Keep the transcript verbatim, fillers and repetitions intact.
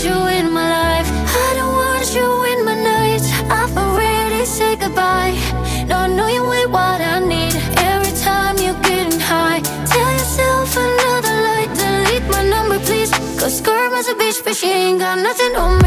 you in my life. I don't want you in my nights. I've already said goodbye. No, I know you ain't what I need. Every time you're getting high, tell yourself another lie. Delete my number, please. Cause girl was a bitch, but she ain't got nothing on me.